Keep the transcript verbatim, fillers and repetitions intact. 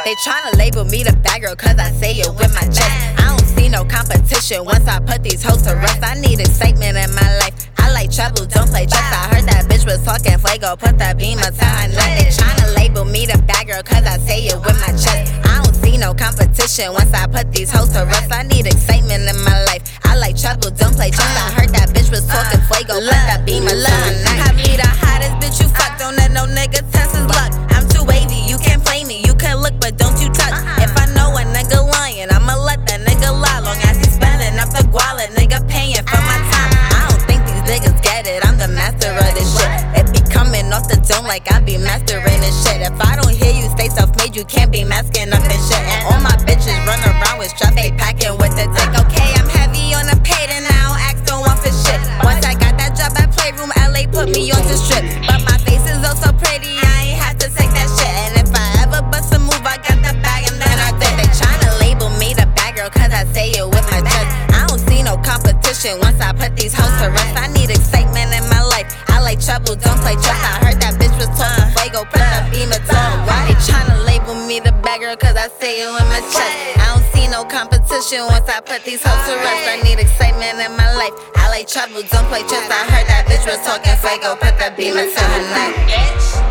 They tryna label me the bad girl cause I say it with my chest. I don't see no competition once I put these hoes to rest. I need excitement in my life. I like trouble, don't play chess. I heard that bitch was talking fuego, put that beamer to her neck. They tryna label me the bad girl cause I say it with my chest. I don't see no competition once I put these hoes to rest. I need excitement in my life. I like trouble, don't play chess. I heard that bitch was talking fuego, put that beamer to her neck. Probably the hottest bitch you fuck, don't let no nigga test his luck. I'm too wavy, you can't play me, you can look but don't you touch. If I know a nigga lying, I'ma let that nigga lie. Long as he spending up the guala, nigga paying for my time. I don't think these niggas get it, I'm the master of this shit. It be coming off the dome like I be mastering this shit. If I don't hear you stay self-made, you can't be masking up and shit. And all my bitches run around with straps, they packing with the dick. Okay, I'm heavy on the paid and I don't ask no one for shit. Once I got that job at Playroom, L A put me on to strip. But my face is oh so pretty, I ain't have to take that shit. And if I ever bust a move, I got the bag and then I did. They tryna label me the bad girl cause I say it with my chest. I don't see no competition once I put these hoes to rest. I need excitement in my life. I like trouble, don't play chess. I heard that bitch was talking fuego, put the beamer to her. Why they tryna label me the bad girl cause I say it with my chest. I don't see no competition once I put these hoes to rest. I need excitement in my life. I like trouble, don't play chess. I heard that bitch was talking fuego, put the beamer to her neck.